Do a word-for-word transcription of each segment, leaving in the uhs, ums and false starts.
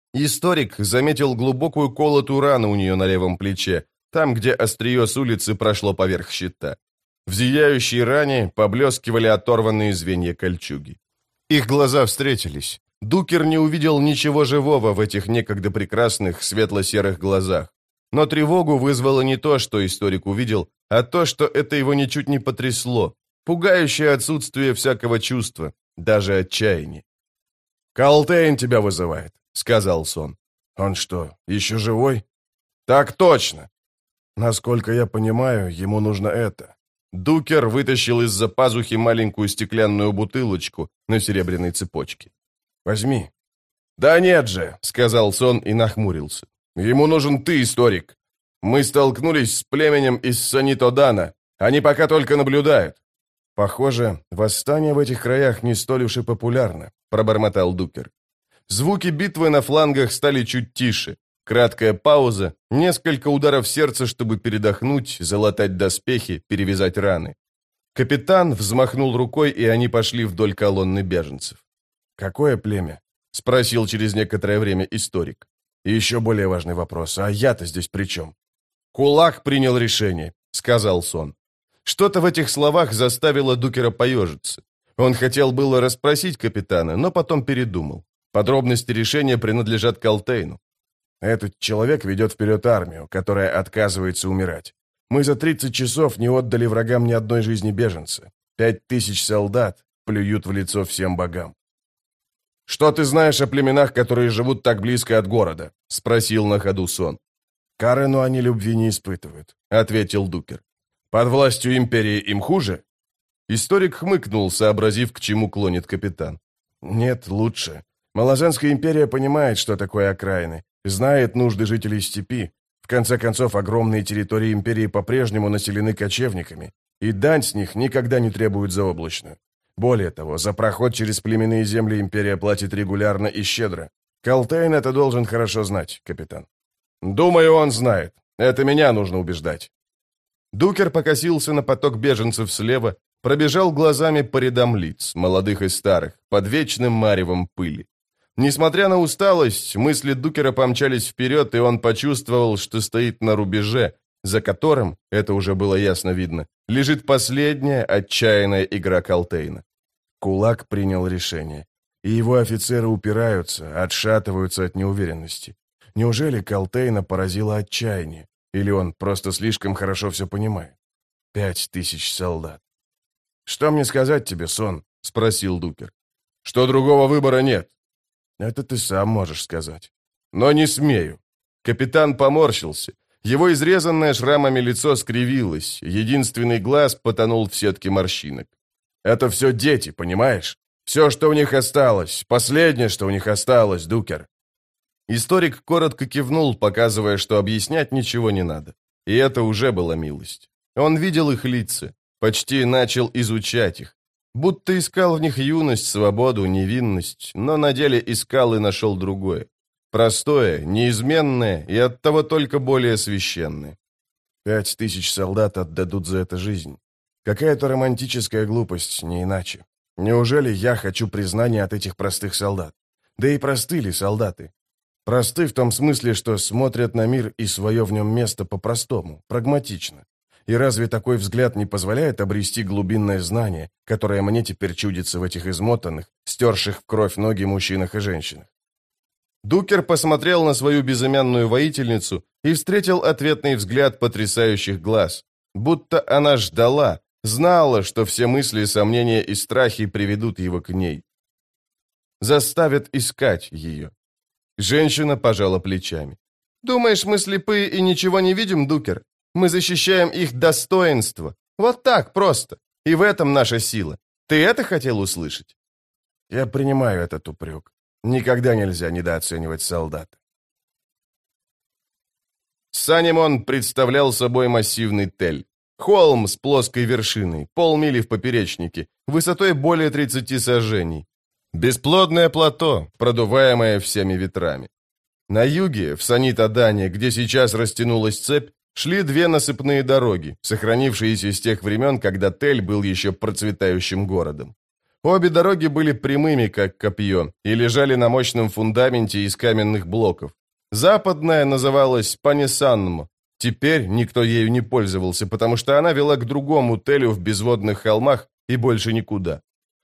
Историк заметил глубокую колотую рану у нее на левом плече, там, где острие с улицы прошло поверх щита. В зияющей ране поблескивали оторванные звенья кольчуги. Их глаза встретились. Дукер не увидел ничего живого в этих некогда прекрасных светло-серых глазах. Но тревогу вызвало не то, что историк увидел, а то, что это его ничуть не потрясло. Пугающее отсутствие всякого чувства, даже отчаяния. «Калтейн тебя вызывает», — сказал Сон. «Он что, еще живой?» «Так точно!» «Насколько я понимаю, ему нужно это». Дукер вытащил из-за пазухи маленькую стеклянную бутылочку на серебряной цепочке. «Возьми». «Да нет же», — сказал Сон и нахмурился. «Ему нужен ты, историк. Мы столкнулись с племенем из Санитодана. Они пока только наблюдают». «Похоже, восстание в этих краях не столь уж и популярно», — пробормотал Дукер. Звуки битвы на флангах стали чуть тише. Краткая пауза, несколько ударов сердца, чтобы передохнуть, залатать доспехи, перевязать раны. Капитан взмахнул рукой, и они пошли вдоль колонны беженцев. «Какое племя?» — спросил через некоторое время историк. «И еще более важный вопрос. А я-то здесь при чем?» «Кулак принял решение», — сказал Сон. Что-то в этих словах заставило Дукера поежиться. Он хотел было расспросить капитана, но потом передумал. Подробности решения принадлежат Калтейну. «Этот человек ведет вперед армию, которая отказывается умирать. Мы за тридцать часов не отдали врагам ни одной жизни беженца. Пять тысяч солдат плюют в лицо всем богам». «Что ты знаешь о племенах, которые живут так близко от города?» — спросил на ходу Сон. «Карену они любви не испытывают», — ответил Дукер. «Под властью империи им хуже?» Историк хмыкнул, сообразив, к чему клонит капитан. «Нет, лучше. Малоземская империя понимает, что такое окраины, знает нужды жителей степи. В конце концов, огромные территории империи по-прежнему населены кочевниками, и дань с них никогда не требует заоблачную. Более того, за проход через племенные земли империя платит регулярно и щедро. Калтейн это должен хорошо знать, капитан». «Думаю, он знает. Это меня нужно убеждать». Дукер покосился на поток беженцев слева, пробежал глазами по рядам лиц, молодых и старых, под вечным маревом пыли. Несмотря на усталость, мысли Дукера помчались вперед, и он почувствовал, что стоит на рубеже, за которым, это уже было ясно видно, лежит последняя отчаянная игра Калтейна. Кулак принял решение, и его офицеры упираются, отшатываются от неуверенности. Неужели Калтейна поразило отчаяние? Или он просто слишком хорошо все понимает? Пять тысяч солдат. «Что мне сказать тебе, Сон?» — спросил Дукер. «Что другого выбора нет». «Это ты сам можешь сказать». «Но не смею». Капитан поморщился. Его изрезанное шрамами лицо скривилось, единственный глаз потонул в сетке морщинок. «Это все дети, понимаешь? Все, что у них осталось, последнее, что у них осталось, Дукер». Историк коротко кивнул, показывая, что объяснять ничего не надо. И это уже была милость. Он видел их лица, почти начал изучать их. Будто искал в них юность, свободу, невинность, но на деле искал и нашел другое. Простое, неизменное и оттого только более священное. Пять тысяч солдат отдадут за это жизнь. Какая-то романтическая глупость, не иначе. Неужели я хочу признания от этих простых солдат? Да и просты ли солдаты? Просты в том смысле, что смотрят на мир и свое в нем место по-простому, прагматично. И разве такой взгляд не позволяет обрести глубинное знание, которое мне теперь чудится в этих измотанных, стерших в кровь ноги мужчинах и женщинах? Дукер посмотрел на свою безымянную воительницу и встретил ответный взгляд потрясающих глаз, будто она ждала, знала, что все мысли, сомнения и страхи приведут его к ней. Заставят искать ее. Женщина пожала плечами. «Думаешь, мы слепые и ничего не видим, Дукер? Мы защищаем их достоинство. Вот так просто. И в этом наша сила. Ты это хотел услышать?» «Я принимаю этот упрек. Никогда нельзя недооценивать солдата». Санимон представлял собой массивный тель. Холм с плоской вершиной, полмили в поперечнике, высотой более тридцати сажений. Бесплодное плато, продуваемое всеми ветрами. На юге, в Санитодане, где сейчас растянулась цепь, шли две насыпные дороги, сохранившиеся с тех времен, когда Тель был еще процветающим городом. Обе дороги были прямыми, как копье, и лежали на мощном фундаменте из каменных блоков. Западная называлась Панисанмо. Теперь никто ею не пользовался, потому что она вела к другому телю в безводных холмах и больше никуда.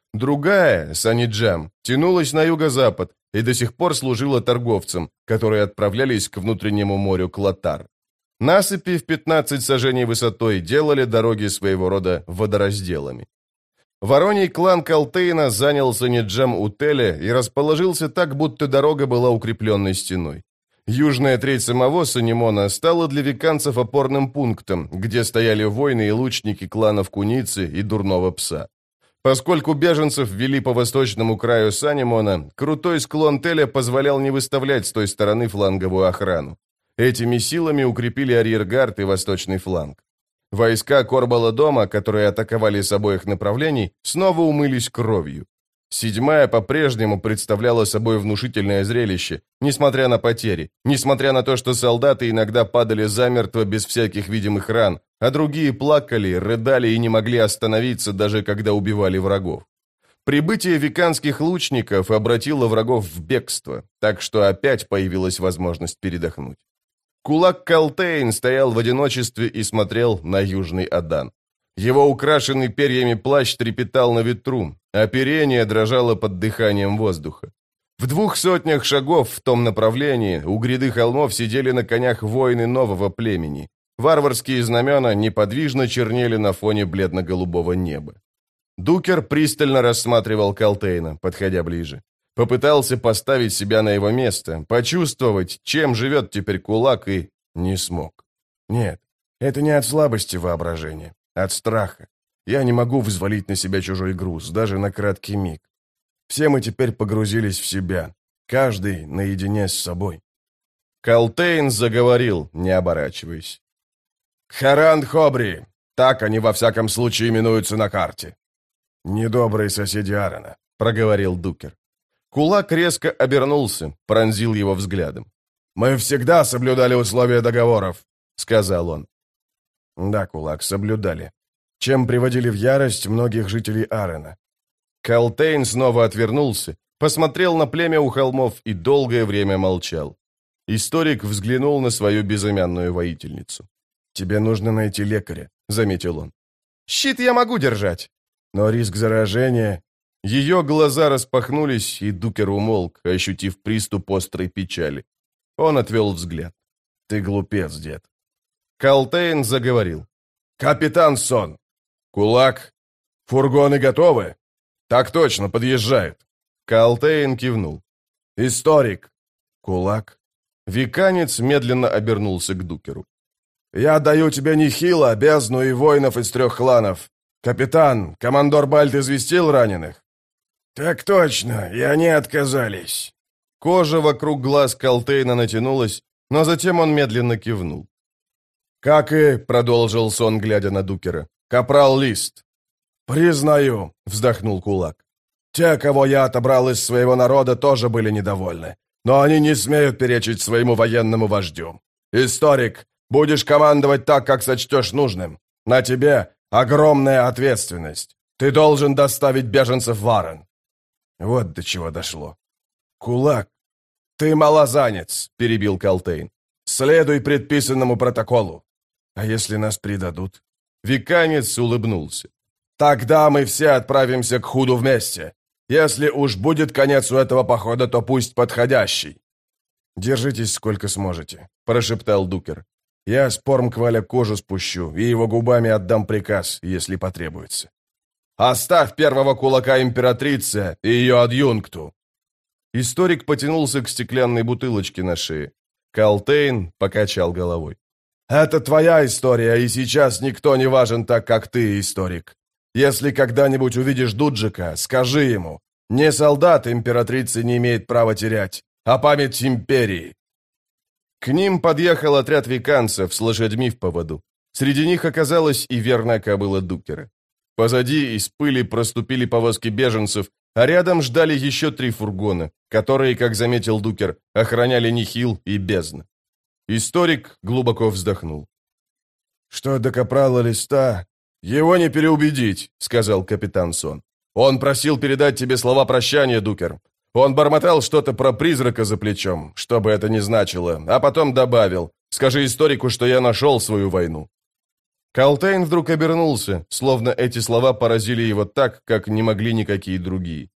Другая, Саниджам, тянулась на юго-запад и до сих пор служила торговцам, которые отправлялись к внутреннему морю Клатар. Насыпи в пятнадцать саженей высотой делали дороги своего рода водоразделами. Вороний клан Калтейна занял Саниджам у теля и расположился так, будто дорога была укрепленной стеной. Южная треть самого Санимона стала для веканцев опорным пунктом, где стояли воины и лучники кланов Куницы и Дурного Пса. Поскольку беженцев вели по восточному краю Санимона, крутой склон Теля позволял не выставлять с той стороны фланговую охрану. Этими силами укрепили арьергард и восточный фланг. Войска Корбала-дома, которые атаковали с обоих направлений, снова умылись кровью. Седьмая по-прежнему представляла собой внушительное зрелище, несмотря на потери, несмотря на то, что солдаты иногда падали замертво без всяких видимых ран, а другие плакали, рыдали и не могли остановиться, даже когда убивали врагов. Прибытие веканских лучников обратило врагов в бегство, так что опять появилась возможность передохнуть. Кулак Калтейн стоял в одиночестве и смотрел на Южный Адан. Его украшенный перьями плащ трепетал на ветру, оперение дрожало под дыханием воздуха. В двух сотнях шагов в том направлении у гряды холмов сидели на конях воины нового племени. Варварские знамена неподвижно чернели на фоне бледно-голубого неба. Дукер пристально рассматривал Калтейна, подходя ближе. Попытался поставить себя на его место, почувствовать, чем живет теперь кулак, и не смог. Нет, это не от слабости воображения. От страха. Я не могу взвалить на себя чужой груз, даже на краткий миг. Все мы теперь погрузились в себя, каждый наедине с собой. Калтейн заговорил, не оборачиваясь. «Харан-Хобри, так они во всяком случае именуются на карте». «Недобрые соседи Аарона», — проговорил Дукер. Кулак резко обернулся, пронзил его взглядом. «Мы всегда соблюдали условия договоров», — сказал он. Да, Кулак, соблюдали. Чем приводили в ярость многих жителей Аарона. Калтейн снова отвернулся, посмотрел на племя у холмов и долгое время молчал. Историк взглянул на свою безымянную воительницу. «Тебе нужно найти лекаря», — заметил он. «Щит я могу держать». «Но риск заражения...» Ее глаза распахнулись, и Дукер умолк, ощутив приступ острой печали. Он отвел взгляд. «Ты глупец, дед». Калтейн заговорил. «Капитан Сон! Кулак! Фургоны готовы?» «Так точно, подъезжают!» Калтейн кивнул. «Историк!» Кулак. Виканец медленно обернулся к Дукеру. «Я даю тебе нихила, бездну и воинов из трех кланов. Капитан, командор Бальт известил раненых?» «Так точно, и они отказались». Кожа вокруг глаз Калтейна натянулась, но затем он медленно кивнул. «Как и...» — продолжил Сон, глядя на Дукера. «Капрал Лист». «Признаю», — вздохнул Кулак. «Те, кого я отобрал из своего народа, тоже были недовольны. Но они не смеют перечить своему военному вождю. Историк, будешь командовать так, как сочтешь нужным. На тебе огромная ответственность. Ты должен доставить беженцев в Аарон». Вот до чего дошло. «Кулак, ты малозанец», — перебил Калтейн. «Следуй предписанному протоколу. А если нас предадут?» Виканец улыбнулся. «Тогда мы все отправимся к Худу вместе. Если уж будет конец у этого похода, то пусть подходящий». «Держитесь сколько сможете», — прошептал Дукер. «Я с Пормкваля кожу спущу и его губами отдам приказ, если потребуется». «Оставь первого кулака императрице и ее адъюнкту». Историк потянулся к стеклянной бутылочке на шее. Калтейн покачал головой. «Это твоя история, и сейчас никто не важен так, как ты, историк. Если когда-нибудь увидишь Дуджика, скажи ему, не солдат императрицы не имеет права терять, а память империи». К ним подъехал отряд виканцев с лошадьми в поводу. Среди них оказалась и верная кобыла Дукера. Позади из пыли проступили повозки беженцев, а рядом ждали еще три фургона, которые, как заметил Дукер, охраняли Нихил и бездна. Историк глубоко вздохнул. «Что до капрала Листа, его не переубедить», — сказал капитан Сон. Он просил передать тебе слова прощания, Дукер. Он бормотал что-то про призрака за плечом, что бы это ни значило, а потом добавил: «Скажи историку, что я нашел свою войну». Калтейн вдруг обернулся, словно эти слова поразили его так, как не могли никакие другие.